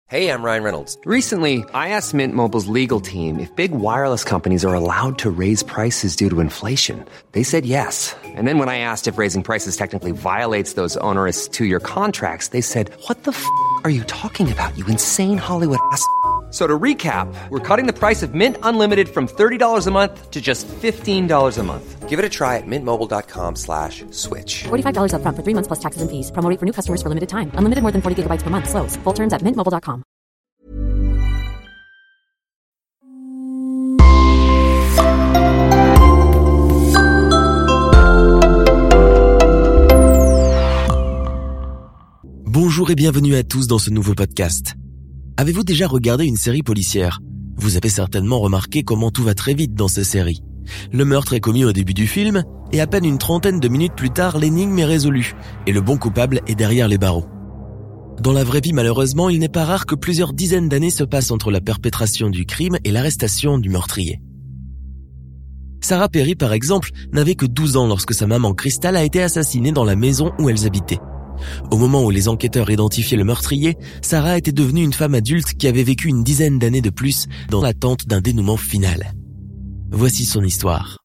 Hey, I'm Ryan Reynolds. Recently, I asked Mint Mobile's legal team if big wireless companies are allowed to raise prices due to inflation. They said yes. And then when I asked if raising prices technically violates those onerous two-year contracts, they said, "What the f*** are you talking about, you insane Hollywood ass?" So to recap, we're cutting the price of Mint Unlimited from $30 a month to just $15 a month. Give it a try at mintmobile.com/switch. $45 up front for 3 months plus taxes and fees. Promo rate for new customers for limited time. Unlimited more than 40 gigabytes per month. Slows full terms at mintmobile.com. Bonjour et bienvenue à tous dans ce nouveau podcast. Avez-vous déjà regardé une série policière ? Vous avez certainement remarqué comment tout va très vite dans ces séries. Le meurtre est commis au début du film, et à peine une trentaine de minutes plus tard, l'énigme est résolue, et le bon coupable est derrière les barreaux. Dans la vraie vie, malheureusement, il n'est pas rare que plusieurs dizaines d'années se passent entre la perpétration du crime et l'arrestation du meurtrier. Sarah Perry, par exemple, n'avait que 12 ans lorsque sa maman Crystal a été assassinée dans la maison où elles habitaient. Au moment où les enquêteurs identifiaient le meurtrier, Sarah était devenue une femme adulte qui avait vécu une dizaine d'années de plus dans l'attente d'un dénouement final. Voici son histoire.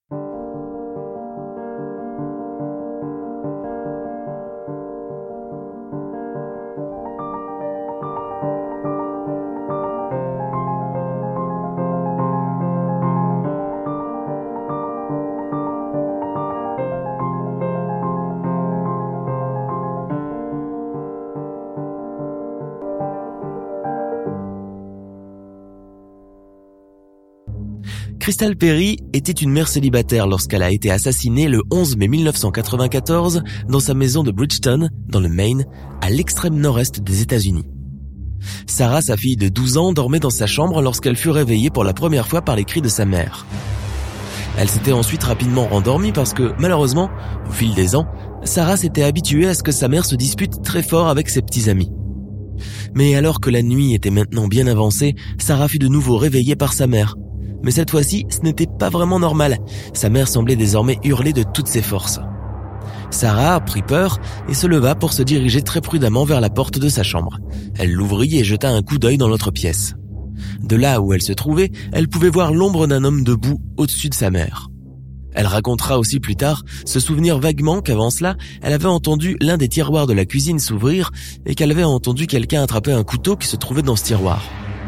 Crystal Perry était une mère célibataire lorsqu'elle a été assassinée le 11 mai 1994 dans sa maison de Bridgeton, dans le Maine, à l'extrême nord-est des États-Unis. Sarah, sa fille de 12 ans, dormait dans sa chambre lorsqu'elle fut réveillée pour la première fois par les cris de sa mère. Elle s'était ensuite rapidement rendormie parce que, malheureusement, au fil des ans, Sarah s'était habituée à ce que sa mère se dispute très fort avec ses petits amis. Mais alors que la nuit était maintenant bien avancée, Sarah fut de nouveau réveillée par sa mère. Mais cette fois-ci, ce n'était pas vraiment normal. Sa mère semblait désormais hurler de toutes ses forces. Sarah prit peur et se leva pour se diriger très prudemment vers la porte de sa chambre. Elle l'ouvrit et jeta un coup d'œil dans l'autre pièce. De là où elle se trouvait, elle pouvait voir l'ombre d'un homme debout au-dessus de sa mère. Elle racontera aussi plus tard se souvenir vaguement qu'avant cela, elle avait entendu l'un des tiroirs de la cuisine s'ouvrir et qu'elle avait entendu quelqu'un attraper un couteau qui se trouvait dans ce tiroir.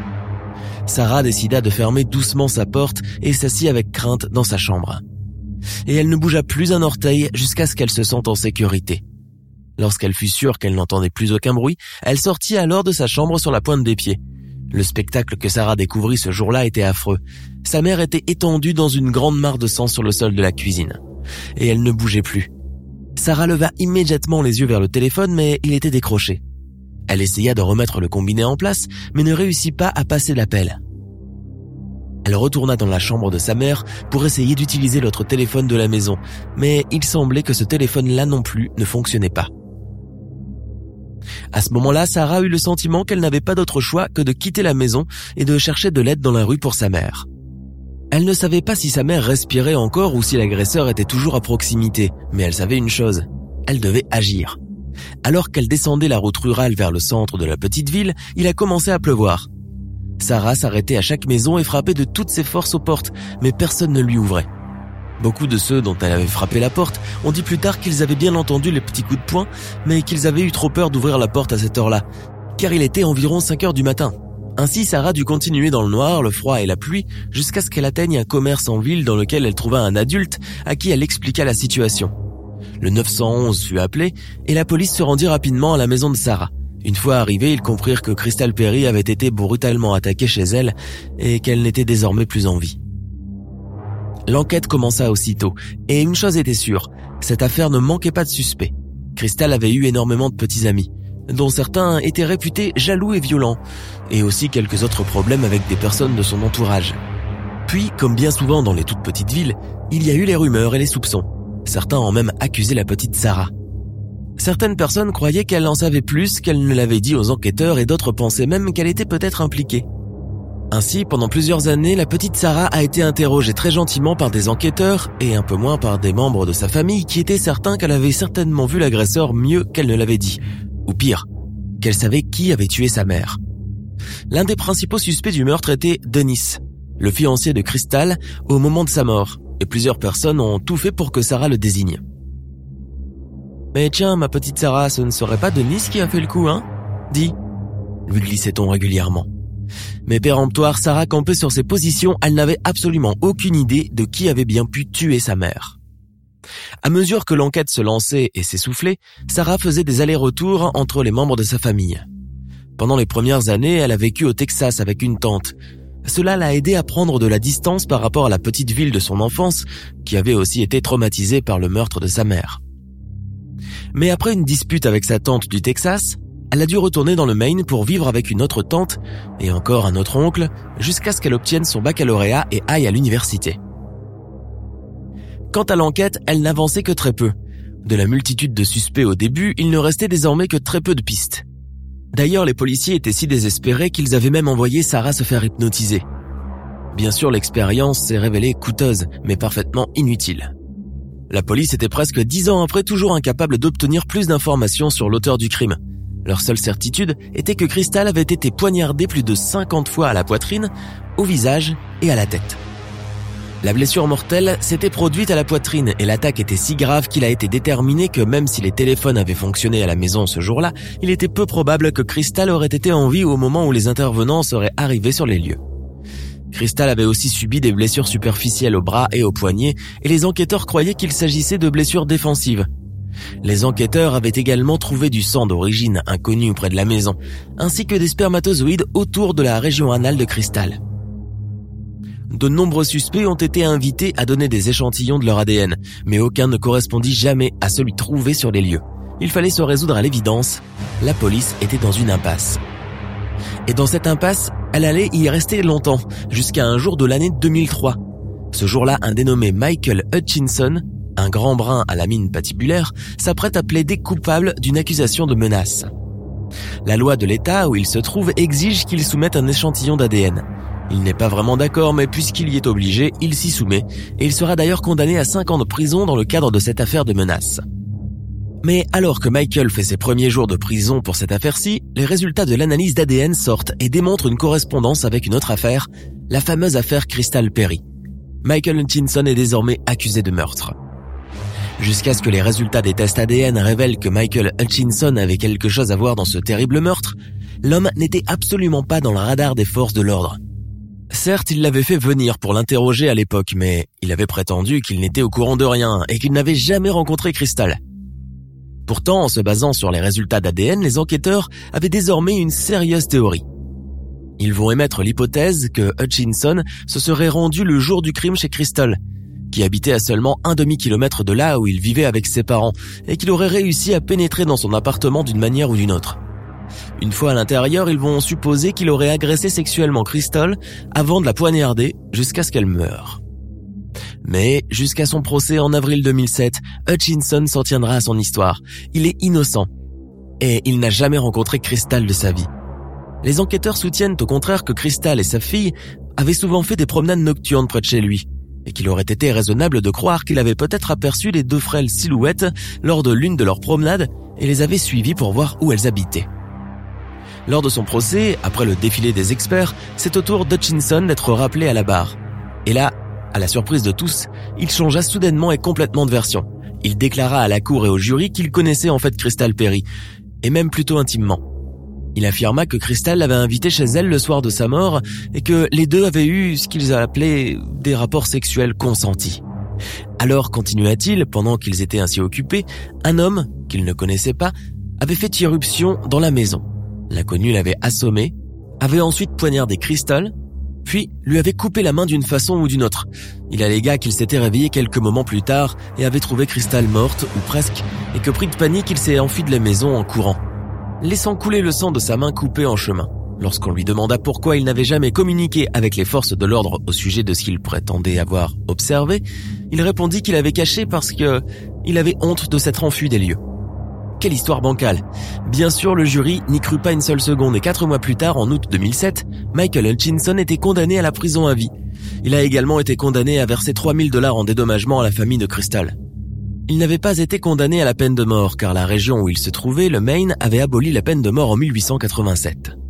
Sarah décida de fermer doucement sa porte et s'assit avec crainte dans sa chambre. Et elle ne bougea plus un orteil jusqu'à ce qu'elle se sente en sécurité. Lorsqu'elle fut sûre qu'elle n'entendait plus aucun bruit, elle sortit alors de sa chambre sur la pointe des pieds. Le spectacle que Sarah découvrit ce jour-là était affreux. Sa mère était étendue dans une grande mare de sang sur le sol de la cuisine. Et elle ne bougeait plus. Sarah leva immédiatement les yeux vers le téléphone, mais il était décroché. Elle essaya de remettre le combiné en place, mais ne réussit pas à passer l'appel. Elle retourna dans la chambre de sa mère pour essayer d'utiliser l'autre téléphone de la maison, mais il semblait que ce téléphone-là non plus ne fonctionnait pas. À ce moment-là, Sarah eut le sentiment qu'elle n'avait pas d'autre choix que de quitter la maison et de chercher de l'aide dans la rue pour sa mère. Elle ne savait pas si sa mère respirait encore ou si l'agresseur était toujours à proximité, mais elle savait une chose, elle devait agir. Alors qu'elle descendait la route rurale vers le centre de la petite ville, il a commencé à pleuvoir. Sarah s'arrêtait à chaque maison et frappait de toutes ses forces aux portes, mais personne ne lui ouvrait. Beaucoup de ceux dont elle avait frappé la porte ont dit plus tard qu'ils avaient bien entendu les petits coups de poing, mais qu'ils avaient eu trop peur d'ouvrir la porte à cette heure-là, car il était environ 5 heures du matin. Ainsi, Sarah dut continuer dans le noir, le froid et la pluie, jusqu'à ce qu'elle atteigne un commerce en ville dans lequel elle trouva un adulte à qui elle expliqua la situation. Le 911 fut appelé et la police se rendit rapidement à la maison de Sarah. Une fois arrivés, ils comprirent que Crystal Perry avait été brutalement attaquée chez elle et qu'elle n'était désormais plus en vie. L'enquête commença aussitôt, et une chose était sûre, cette affaire ne manquait pas de suspects. Crystal avait eu énormément de petits amis, dont certains étaient réputés jaloux et violents, et aussi quelques autres problèmes avec des personnes de son entourage. Puis, comme bien souvent dans les toutes petites villes, il y a eu les rumeurs et les soupçons. Certains ont même accusé la petite Sarah. Certaines personnes croyaient qu'elle en savait plus qu'elle ne l'avait dit aux enquêteurs et d'autres pensaient même qu'elle était peut-être impliquée. Ainsi, pendant plusieurs années, la petite Sarah a été interrogée très gentiment par des enquêteurs et un peu moins par des membres de sa famille qui étaient certains qu'elle avait certainement vu l'agresseur mieux qu'elle ne l'avait dit. Ou pire, qu'elle savait qui avait tué sa mère. L'un des principaux suspects du meurtre était Dennis, le fiancé de Crystal au moment de sa mort, et plusieurs personnes ont tout fait pour que Sarah le désigne. « Mais tiens, ma petite Sarah, ce ne serait pas Dennis qui a fait le coup, hein ? Dis » lui glissait-on régulièrement. Mais péremptoire, Sarah campait sur ses positions, elle n'avait absolument aucune idée de qui avait bien pu tuer sa mère. À mesure que l'enquête se lançait et s'essoufflait, Sarah faisait des allers-retours entre les membres de sa famille. Pendant les premières années, elle a vécu au Texas avec une tante. Cela l'a aidée à prendre de la distance par rapport à la petite ville de son enfance, qui avait aussi été traumatisée par le meurtre de sa mère. Mais après une dispute avec sa tante du Texas, elle a dû retourner dans le Maine pour vivre avec une autre tante et encore un autre oncle, jusqu'à ce qu'elle obtienne son baccalauréat et aille à l'université. Quant à l'enquête, elle n'avançait que très peu. De la multitude de suspects au début, il ne restait désormais que très peu de pistes. D'ailleurs, les policiers étaient si désespérés qu'ils avaient même envoyé Sarah se faire hypnotiser. Bien sûr, l'expérience s'est révélée coûteuse, mais parfaitement inutile. La police était presque 10 ans après toujours incapable d'obtenir plus d'informations sur l'auteur du crime. Leur seule certitude était que Crystal avait été poignardée plus de 50 fois à la poitrine, au visage et à la tête. La blessure mortelle s'était produite à la poitrine et l'attaque était si grave qu'il a été déterminé que même si les téléphones avaient fonctionné à la maison ce jour-là, il était peu probable que Crystal aurait été en vie au moment où les intervenants seraient arrivés sur les lieux. Crystal avait aussi subi des blessures superficielles au bras et au poignet et les enquêteurs croyaient qu'il s'agissait de blessures défensives. Les enquêteurs avaient également trouvé du sang d'origine inconnue près de la maison, ainsi que des spermatozoïdes autour de la région anale de Crystal. De nombreux suspects ont été invités à donner des échantillons de leur ADN, mais aucun ne correspondit jamais à celui trouvé sur les lieux. Il fallait se résoudre à l'évidence, la police était dans une impasse. Et dans cette impasse, elle allait y rester longtemps, jusqu'à un jour de l'année 2003. Ce jour-là, un dénommé Michael Hutchinson, un grand brun à la mine patibulaire, s'apprête à plaider coupable d'une accusation de menace. La loi de l'État où il se trouve exige qu'il soumette un échantillon d'ADN. Il n'est pas vraiment d'accord, mais puisqu'il y est obligé, il s'y soumet, et il sera d'ailleurs condamné à 5 ans de prison dans le cadre de cette affaire de menace. Mais alors que Michael fait ses premiers jours de prison pour cette affaire-ci, les résultats de l'analyse d'ADN sortent et démontrent une correspondance avec une autre affaire, la fameuse affaire Crystal Perry. Michael Hutchinson est désormais accusé de meurtre. Jusqu'à ce que les résultats des tests ADN révèlent que Michael Hutchinson avait quelque chose à voir dans ce terrible meurtre, l'homme n'était absolument pas dans le radar des forces de l'ordre. Certes, il l'avait fait venir pour l'interroger à l'époque, mais il avait prétendu qu'il n'était au courant de rien et qu'il n'avait jamais rencontré Crystal. Pourtant, en se basant sur les résultats d'ADN, les enquêteurs avaient désormais une sérieuse théorie. Ils vont émettre l'hypothèse que Hutchinson se serait rendu le jour du crime chez Crystal, qui habitait à seulement un demi-kilomètre de là où il vivait avec ses parents, et qu'il aurait réussi à pénétrer dans son appartement d'une manière ou d'une autre. Une fois à l'intérieur, ils vont supposer qu'il aurait agressé sexuellement Crystal avant de la poignarder jusqu'à ce qu'elle meure. Mais jusqu'à son procès en avril 2007, Hutchinson s'en tiendra à son histoire. Il est innocent et il n'a jamais rencontré Crystal de sa vie. Les enquêteurs soutiennent au contraire que Crystal et sa fille avaient souvent fait des promenades nocturnes près de chez lui et qu'il aurait été raisonnable de croire qu'il avait peut-être aperçu les deux frêles silhouettes lors de l'une de leurs promenades et les avait suivies pour voir où elles habitaient. Lors de son procès, après le défilé des experts, c'est au tour d'Hutchinson d'être rappelé à la barre. Et là, à la surprise de tous, il changea soudainement et complètement de version. Il déclara à la cour et au jury qu'il connaissait en fait Crystal Perry, et même plutôt intimement. Il affirma que Crystal l'avait invité chez elle le soir de sa mort et que les deux avaient eu ce qu'ils appelaient des rapports sexuels consentis. Alors, continua-t-il, pendant qu'ils étaient ainsi occupés, un homme, qu'il ne connaissait pas, avait fait irruption dans la maison. L'inconnu l'avait assommé, avait ensuite poignardé Crystal, puis lui avait coupé la main d'une façon ou d'une autre. Il allégua qu'il s'était réveillé quelques moments plus tard et avait trouvé Crystal morte, ou presque, et que pris de panique, il s'est enfui de la maison en courant, laissant couler le sang de sa main coupée en chemin. Lorsqu'on lui demanda pourquoi il n'avait jamais communiqué avec les forces de l'ordre au sujet de ce qu'il prétendait avoir observé, il répondit qu'il avait caché parce que il avait honte de s'être enfui des lieux. Quelle histoire bancale. Bien sûr, le jury n'y crut pas une seule seconde et 4 mois plus tard, en août 2007, Michael Hutchinson était condamné à la prison à vie. Il a également été condamné à verser $3,000 en dédommagement à la famille de Crystal. Il n'avait pas été condamné à la peine de mort car la région où il se trouvait, le Maine, avait aboli la peine de mort en 1887.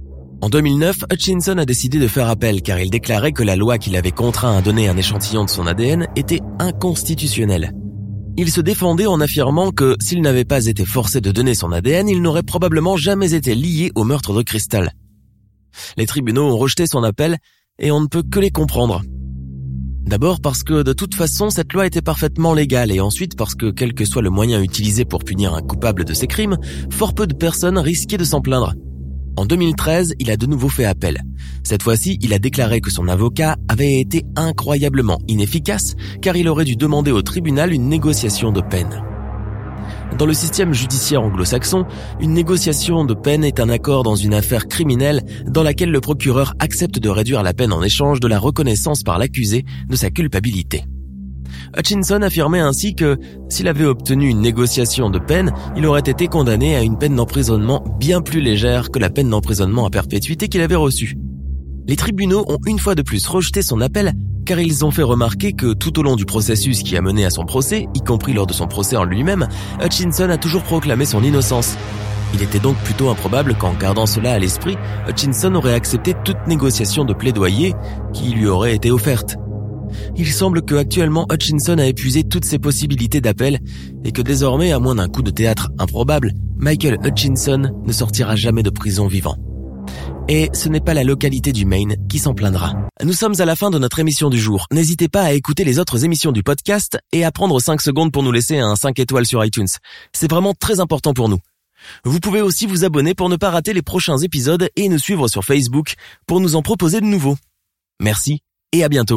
En 2009, Hutchinson a décidé de faire appel car il déclarait que la loi qui l'avait contraint à donner un échantillon de son ADN était inconstitutionnelle. Il se défendait en affirmant que s'il n'avait pas été forcé de donner son ADN, il n'aurait probablement jamais été lié au meurtre de Crystal. Les tribunaux ont rejeté son appel et on ne peut que les comprendre. D'abord parce que de toute façon cette loi était parfaitement légale et ensuite parce que quel que soit le moyen utilisé pour punir un coupable de ces crimes, fort peu de personnes risquaient de s'en plaindre. En 2013, il a de nouveau fait appel. Cette fois-ci, il a déclaré que son avocat avait été incroyablement inefficace car il aurait dû demander au tribunal une négociation de peine. Dans le système judiciaire anglo-saxon, une négociation de peine est un accord dans une affaire criminelle dans laquelle le procureur accepte de réduire la peine en échange de la reconnaissance par l'accusé de sa culpabilité. Hutchinson affirmait ainsi que, s'il avait obtenu une négociation de peine, il aurait été condamné à une peine d'emprisonnement bien plus légère que la peine d'emprisonnement à perpétuité qu'il avait reçue. Les tribunaux ont une fois de plus rejeté son appel car ils ont fait remarquer que tout au long du processus qui a mené à son procès, y compris lors de son procès en lui-même, Hutchinson a toujours proclamé son innocence. Il était donc plutôt improbable qu'en gardant cela à l'esprit, Hutchinson aurait accepté toute négociation de plaidoyer qui lui aurait été offerte. Il semble que actuellement Hutchinson a épuisé toutes ses possibilités d'appel et que désormais, à moins d'un coup de théâtre improbable, Michael Hutchinson ne sortira jamais de prison vivant. Et ce n'est pas la localité du Maine qui s'en plaindra. Nous sommes à la fin de notre émission du jour. N'hésitez pas à écouter les autres émissions du podcast et à prendre 5 secondes pour nous laisser un 5 étoiles sur iTunes. C'est vraiment très important pour nous. Vous pouvez aussi vous abonner pour ne pas rater les prochains épisodes et nous suivre sur Facebook pour nous en proposer de nouveaux. Merci et à bientôt.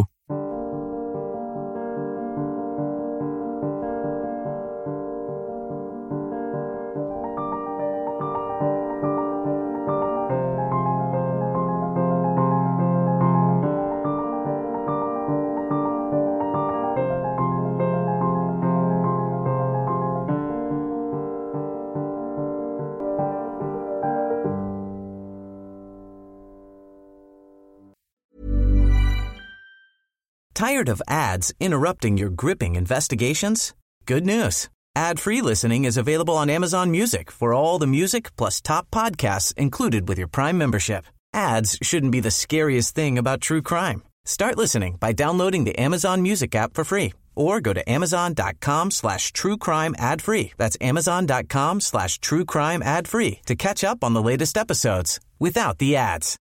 Tired of ads interrupting your gripping investigations? Good news. Ad-free listening is available on Amazon Music for all the music plus top podcasts included with your Prime membership. Ads shouldn't be the scariest thing about true crime. Start listening by downloading the Amazon Music app for free or go to amazon.com/truecrime ad-free. That's amazon.com/truecrime ad-free to catch up on the latest episodes without the ads.